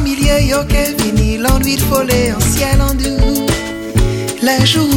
milieu yo que vini l'ennui de voler en ciel en doux. Les jours